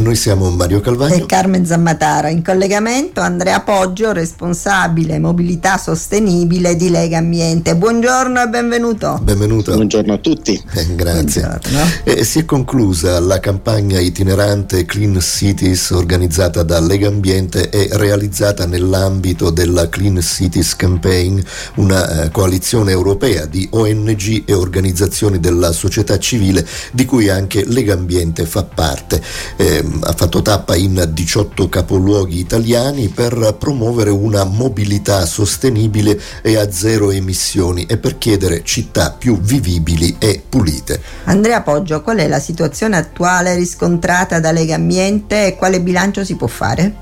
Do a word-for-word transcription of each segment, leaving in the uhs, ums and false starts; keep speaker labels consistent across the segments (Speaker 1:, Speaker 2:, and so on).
Speaker 1: noi siamo Mario Calvagno
Speaker 2: e Carmen Zammatara. In collegamento Andrea Poggio, responsabile mobilità sostenibile di Lega Ambiente. Buongiorno e benvenuto.
Speaker 1: Benvenuto.
Speaker 3: Buongiorno a tutti.
Speaker 1: Eh, grazie. Eh, si è conclusa la campagna itinerante Clean Cities organizzata da Lega Ambiente e realizzata nell'ambito della Clean Cities Campaign, una eh, coalizione europea di O N G e organizzazioni della società civile di cui anche Lega Ambiente fa parte. Eh, ha fatto tappa in diciotto capoluoghi italiani per promuovere una mobilità sostenibile e a zero emissioni e per chiedere città più vivibili e pulite.
Speaker 2: Andrea Poggio, qual è la situazione attuale riscontrata da Lega Ambiente e quale bilancio si può fare?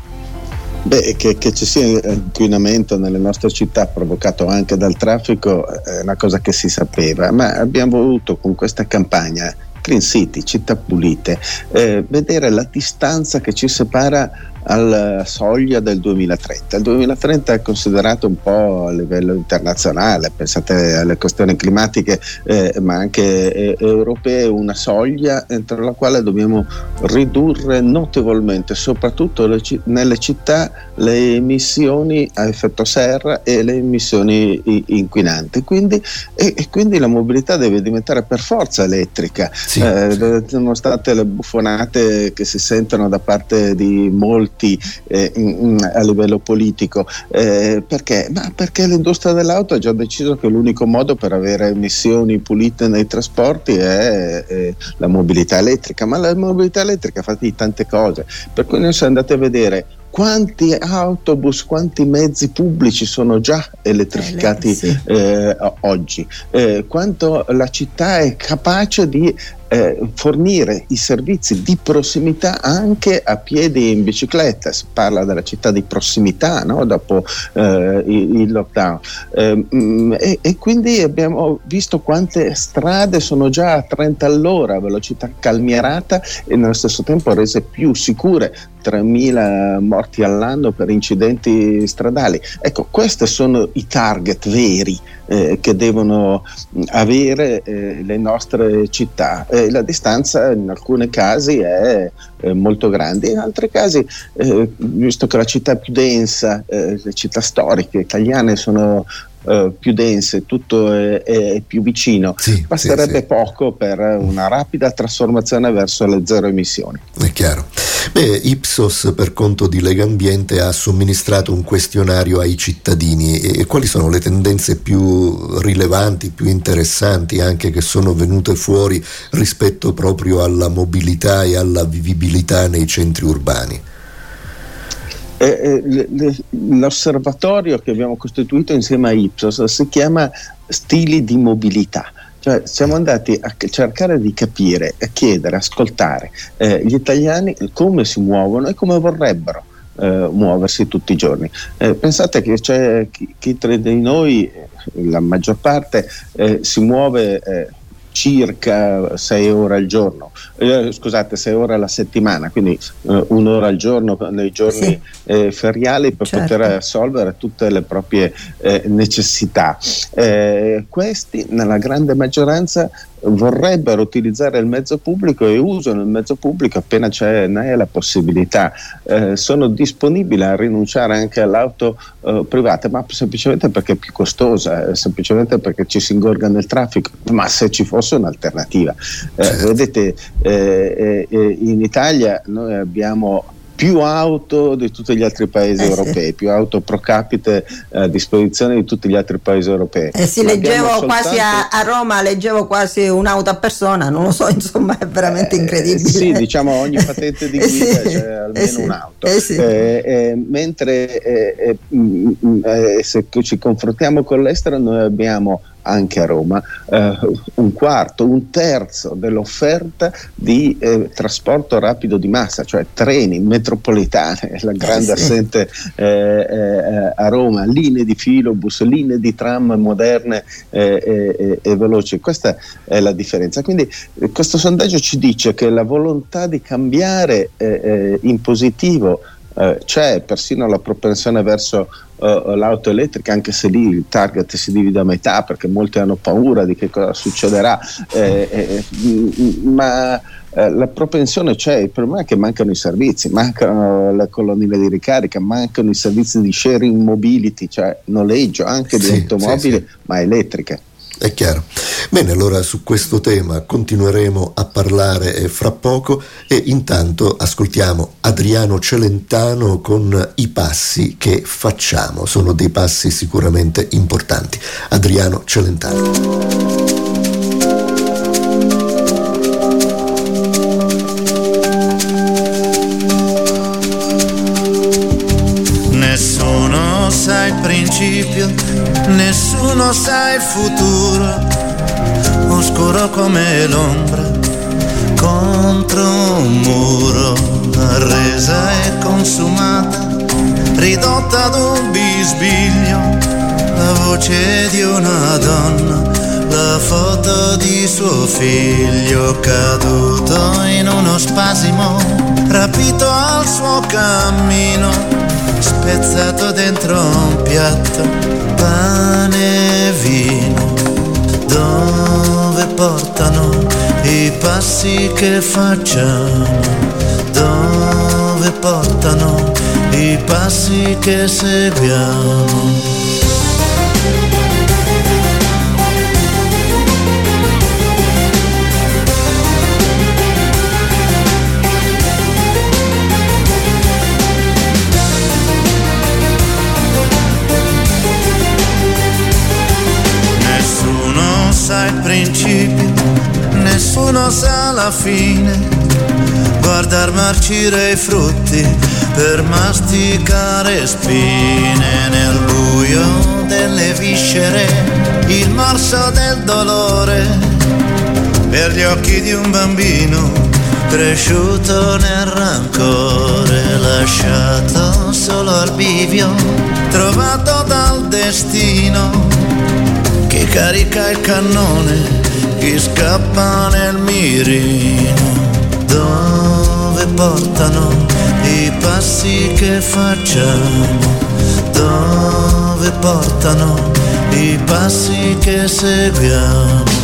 Speaker 3: Beh, che, che ci sia inquinamento nelle nostre città provocato anche dal traffico è una cosa che si sapeva, ma abbiamo voluto con questa campagna Clean City, città pulite, eh, vedere la distanza che ci separa alla soglia del duemilatrenta. Il duemilatrenta è considerato un po' a livello internazionale, pensate alle questioni climatiche eh, ma anche eh, europee, una soglia entro la quale dobbiamo ridurre notevolmente, soprattutto le, nelle città, le emissioni a effetto serra e le emissioni inquinanti. Quindi, e, e quindi la mobilità deve diventare per forza elettrica, sì, eh, sì. Nonostante le buffonate che si sentono da parte di molti Eh, in, a livello politico, eh, perché? Ma perché l'industria dell'auto ha già deciso che l'unico modo per avere emissioni pulite nei trasporti è, è la mobilità elettrica, ma la mobilità elettrica fa di tante cose, per cui noi siamo andati a vedere quanti autobus, quanti mezzi pubblici sono già elettrificati, eh, sì. eh, oggi, eh, quanto la città è capace di Eh, fornire i servizi di prossimità anche a piedi e in bicicletta. Si parla della città di prossimità, no? Dopo eh, il, il lockdown, eh, e, e quindi abbiamo visto quante strade sono già a trenta all'ora a velocità calmierata e nello stesso tempo rese più sicure, tremila morti all'anno per incidenti stradali. Ecco, questi sono i target veri eh, che devono avere eh, le nostre città. Eh, la distanza in alcuni casi è eh, molto grande, in altri casi, eh, visto che la città è più densa, eh, le città storiche italiane sono Uh, più dense, tutto è, è più vicino, sì, basterebbe sì, sì. poco per una rapida trasformazione verso le zero emissioni.
Speaker 1: È chiaro. Beh, Ipsos, per conto di Lega Ambiente, ha somministrato un questionario ai cittadini. E quali sono le tendenze più rilevanti, più interessanti anche che sono venute fuori rispetto proprio alla mobilità e alla vivibilità nei centri urbani?
Speaker 3: Eh, eh, l'osservatorio che abbiamo costituito insieme a Ipsos si chiama Stili di mobilità. Cioè siamo andati a cercare di capire, a chiedere, ascoltare eh, gli italiani come si muovono e come vorrebbero eh, muoversi tutti i giorni. Eh, pensate che c'è chi, chi tra di noi, la maggior parte, eh, si muove eh, circa sei ore al giorno, eh, scusate, sei ore alla settimana, quindi eh, un'ora al giorno nei giorni sì. eh, feriali per certo. poter assolvere tutte le proprie eh, necessità. Eh, questi, nella grande maggioranza, vorrebbero utilizzare il mezzo pubblico e usano il mezzo pubblico appena c'è ne è la possibilità. Eh, sono disponibili a rinunciare anche all'auto eh, privata, ma semplicemente perché è più costosa, eh, semplicemente perché ci si ingorga nel traffico, ma se ci fosse un'alternativa. Eh, certo. Vedete, eh, eh, in Italia noi abbiamo più auto di tutti gli altri paesi eh europei, sì. più auto pro capite a disposizione di tutti gli altri paesi europei.
Speaker 2: Eh sì, leggevo soltanto... quasi a, a Roma, leggevo quasi un'auto a persona, non lo so, insomma è veramente eh, incredibile.
Speaker 3: Sì, diciamo ogni patente di guida eh sì. c'è almeno eh sì. un'auto. Eh sì. eh, eh, mentre eh, eh, se ci confrontiamo con l'estero, noi abbiamo anche a Roma eh, un quarto, un terzo dell'offerta di eh, trasporto rapido di massa, cioè treni, metropolitane, la grande eh sì. assente eh, eh, a Roma, linee di filobus, linee di tram moderne eh, eh, e veloci. Questa è la differenza. Quindi eh, questo sondaggio ci dice che la volontà di cambiare eh, eh, in positivo eh, c'è persino la propensione verso uh, l'auto elettrica, anche se lì il target si divide a metà perché molti hanno paura di che cosa succederà, eh, eh, ma eh, la propensione c'è. Il problema è che mancano i servizi, mancano le colonnine di ricarica, mancano i servizi di sharing mobility, cioè noleggio anche di sì, automobili, sì, sì. ma elettriche.
Speaker 1: È chiaro. Bene, allora su questo tema continueremo a parlare fra poco e intanto ascoltiamo Adriano Celentano con I passi che facciamo. Sono dei passi sicuramente importanti. Adriano Celentano.
Speaker 4: Nessuno sa il principio, nessuno sa il futuro, oscuro come l'ombra contro un muro, arresa e consumata, ridotta ad un bisbiglio, la voce di una donna, la foto di suo figlio, caduto in uno spasimo, rapito al suo cammino, spezzato dentro un piatto, pane e vino. Dove portano i passi che facciamo? Dove portano i passi che seguiamo? Sa il principio, nessuno sa la fine, guardar marcire i frutti per masticare spine, nel buio delle viscere, il morso del dolore, per gli occhi di un bambino cresciuto nel rancore, lasciato solo al bivio, trovato dal destino, chi carica il cannone, chi scappa nel mirino. Dove portano i passi che facciamo? Dove portano i passi che seguiamo?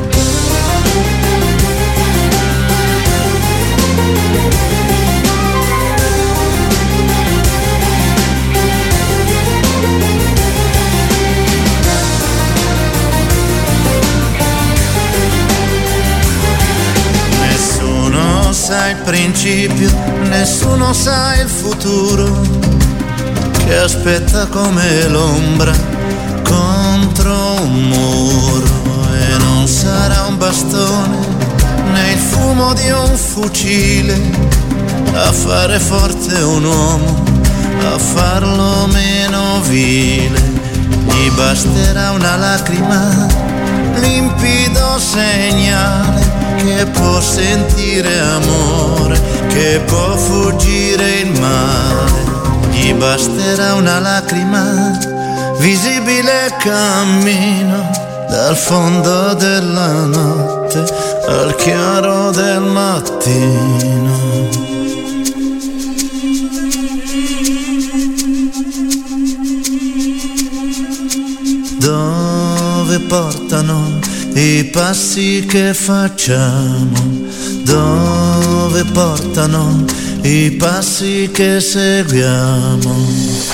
Speaker 4: Sa il principio, nessuno sa il futuro, che aspetta come l'ombra contro un muro, e non sarà un bastone né il fumo di un fucile a fare forte un uomo, a farlo meno vile. Gli basterà una lacrima, limpido segnale che può sentire amore, che può fuggire il male. Gli basterà una lacrima, visibile cammino dal fondo della notte al chiaro del mattino. Dove portano i passi che facciamo? Dove portano i passi che seguiamo?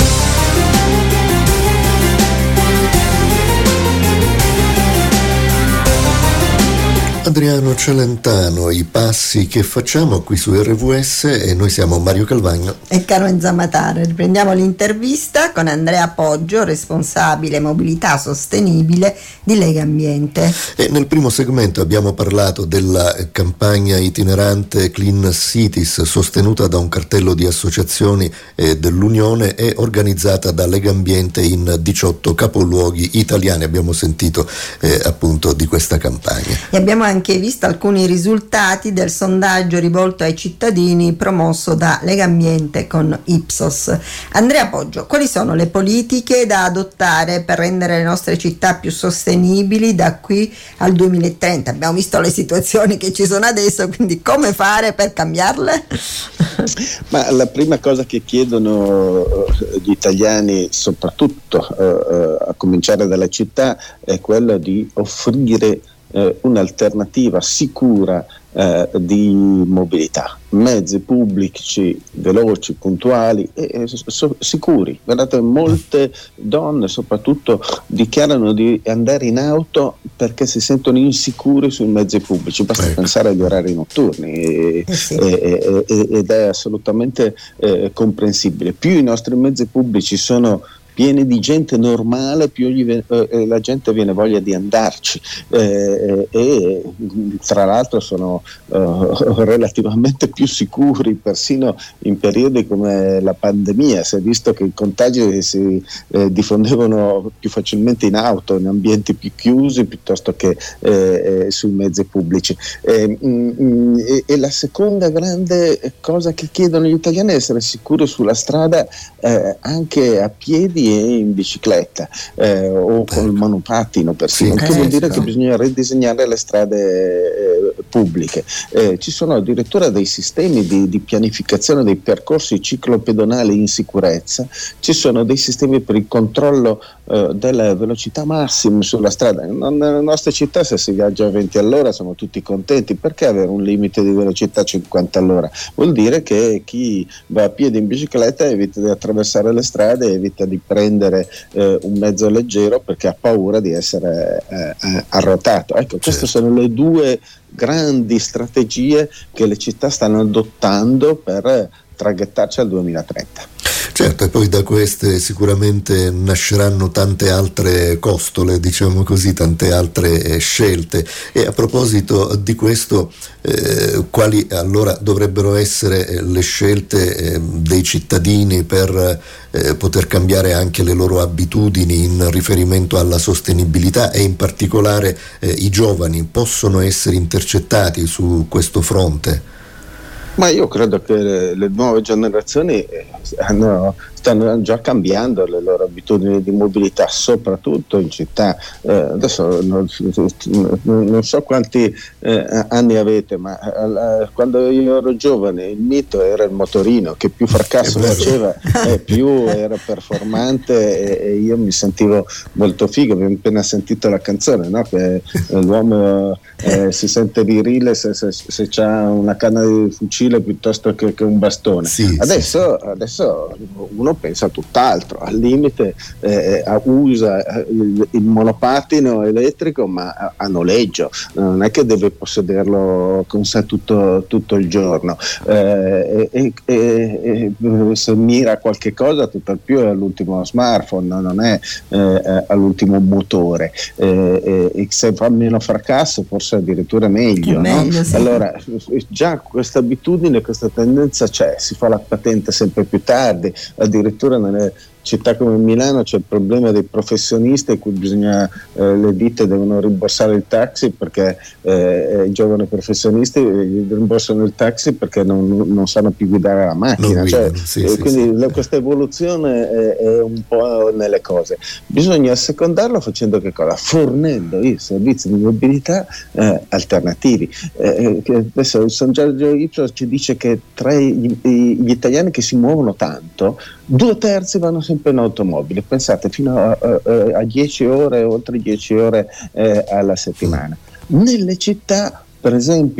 Speaker 1: Adriano Celentano, i passi che facciamo qui su R V S, e noi siamo Mario Calvagno
Speaker 2: e Carmen Zammatare. Riprendiamo l'intervista con Andrea Poggio, responsabile mobilità sostenibile di Lega Ambiente.
Speaker 1: E nel primo segmento abbiamo parlato della campagna itinerante Clean Cities, sostenuta da un cartello di associazioni eh, dell'Unione e organizzata da Lega Ambiente in diciotto capoluoghi italiani. Abbiamo sentito eh, appunto di questa campagna.
Speaker 2: E abbiamo anche anche visto alcuni risultati del sondaggio rivolto ai cittadini promosso da Legambiente con Ipsos. Andrea Poggio, quali sono le politiche da adottare per rendere le nostre città più sostenibili da qui al duemilatrenta? Abbiamo visto le situazioni che ci sono adesso, quindi come fare per cambiarle?
Speaker 3: Ma la prima cosa che chiedono gli italiani, soprattutto eh, a cominciare dalla città, è quella di offrire eh, un'alternativa sicura eh, di mobilità, mezzi pubblici veloci, puntuali e, e so, sicuri. Guardate, molte donne soprattutto dichiarano di andare in auto perché si sentono insicuri sui mezzi pubblici, basta ecco. pensare agli orari notturni e, eh sì. e, e, ed è assolutamente eh, comprensibile. Più i nostri mezzi pubblici sono pieni di gente normale, più gli, eh, la gente viene voglia di andarci eh, e tra l'altro sono eh, relativamente più sicuri persino in periodi come la pandemia. Si è visto che i contagi si eh, diffondevano più facilmente in auto, in ambienti più chiusi piuttosto che eh, eh, sui mezzi pubblici. Eh, mh, e, e la seconda grande cosa che chiedono gli italiani è essere sicuri sulla strada eh, anche a piedi e in bicicletta eh, o con il monopattino persino, sì, che eh, vuol dire no. che bisogna ridisegnare le strade eh, pubbliche. Eh, ci sono addirittura dei sistemi di, di pianificazione dei percorsi ciclopedonali in sicurezza, ci sono dei sistemi per il controllo eh, della velocità massima sulla strada. Nelle nostre città, se si viaggia a venti all'ora siamo tutti contenti, perché avere un limite di velocità cinquanta all'ora? Vuol dire che chi va a piedi in bicicletta evita di attraversare le strade, evita di prendere eh, un mezzo leggero perché ha paura di essere eh, arrotato. Ecco, queste sono le due grandi strategie che le città stanno adottando per traghettarci al duemilatrenta.
Speaker 1: Certo, e poi da queste sicuramente nasceranno tante altre costole, diciamo così, tante altre eh, scelte. E a proposito di questo, eh, quali allora dovrebbero essere eh, le scelte eh, dei cittadini per eh, poter cambiare anche le loro abitudini in riferimento alla sostenibilità, e in particolare eh, i giovani possono essere intercettati su questo fronte?
Speaker 3: Ma io credo che le, le nuove generazioni hanno, stanno già cambiando le loro abitudini di mobilità, soprattutto in città. Eh, adesso non, non so quanti eh, anni avete, ma eh, quando io ero giovane il mito era il motorino, che più fracasso faceva e più era performante, e, e io mi sentivo molto figo. Abbiamo appena sentito la canzone, no? Che l'uomo eh, si sente virile se, se, se c'ha una canna di fucile piuttosto che, che un bastone. Sì, adesso, sì. adesso uno pensa a tutt'altro, al limite eh, usa il, il monopattino elettrico ma a, a noleggio, non è che deve possederlo con sé tutto, tutto il giorno, eh, e, e, e se mira a qualche cosa tutt'al più è all'ultimo smartphone, non è eh, all'ultimo motore, eh, e se fa meno fracasso forse addirittura meglio, meglio no? Sì. Allora già questa abitudine, questa tendenza c'è, si fa la patente sempre più tardi, addirittura nelle città come Milano c'è il problema dei professionisti in cui bisogna, eh, le ditte devono rimborsare il taxi perché eh, i giovani professionisti rimborsano il taxi perché non, non sanno più guidare la macchina, cioè, sì, eh, sì, quindi sì. questa evoluzione è, è un po' nelle cose. Bisogna assecondarlo facendo che cosa? Fornendo i servizi di mobilità eh, alternativi. Eh, adesso il sondaggio Ipsos ci dice che tra gli, gli italiani che si muovono tanto, due terzi vanno sempre in automobile, pensate, fino a, a, a dieci ore, oltre dieci ore eh, alla settimana. Nelle città, per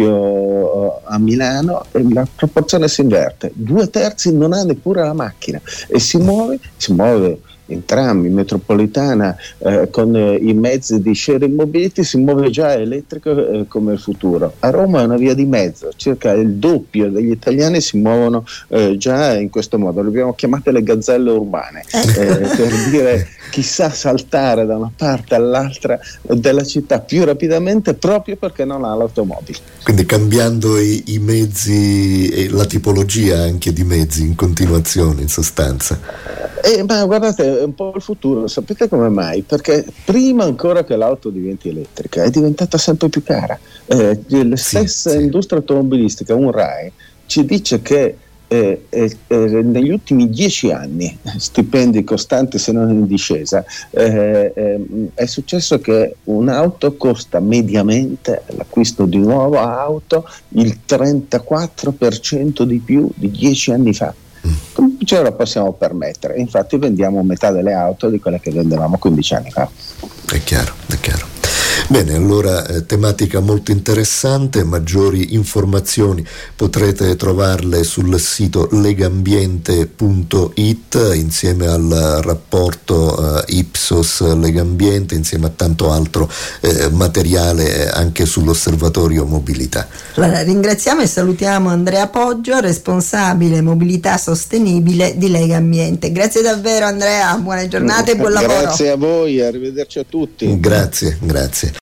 Speaker 3: esempio a Milano, la proporzione si inverte, due terzi non ha neppure la macchina e si muove, si muove in tram, in metropolitana, eh, con eh, i mezzi di sharing mobility, si muove già elettrico eh, come il futuro. A Roma è una via di mezzo, circa il doppio degli italiani si muovono eh, già in questo modo, le abbiamo chiamate le gazzelle urbane, eh, per dire chi sa saltare da una parte all'altra della città più rapidamente proprio perché non ha l'automobile.
Speaker 1: Quindi cambiando i, i mezzi e la tipologia anche di mezzi in continuazione, in sostanza.
Speaker 3: Eh, ma guardate, è un po' il futuro, sapete come mai? Perché prima ancora che l'auto diventi elettrica è diventata sempre più cara. Eh, la stessa sì, industria sì. automobilistica, un R A E, ci dice che eh, eh, eh, negli ultimi dieci anni, stipendi costanti se non in discesa, eh, eh, è successo che un'auto costa mediamente, l'acquisto di nuova auto, il trentaquattro per cento di più di dieci anni fa. Come ce lo possiamo permettere? Infatti vendiamo metà delle auto di quelle che vendevamo quindici anni fa.
Speaker 1: È chiaro, è chiaro. Bene, allora eh, tematica molto interessante, maggiori informazioni potrete trovarle sul sito legambiente punto it insieme al rapporto eh, Ipsos Legambiente, insieme a tanto altro eh, materiale anche sull'osservatorio mobilità.
Speaker 2: Allora, ringraziamo e salutiamo Andrea Poggio, responsabile mobilità sostenibile di Legambiente. Grazie davvero Andrea, buone giornate e buon lavoro.
Speaker 3: Grazie a voi, arrivederci a tutti.
Speaker 1: Grazie, grazie.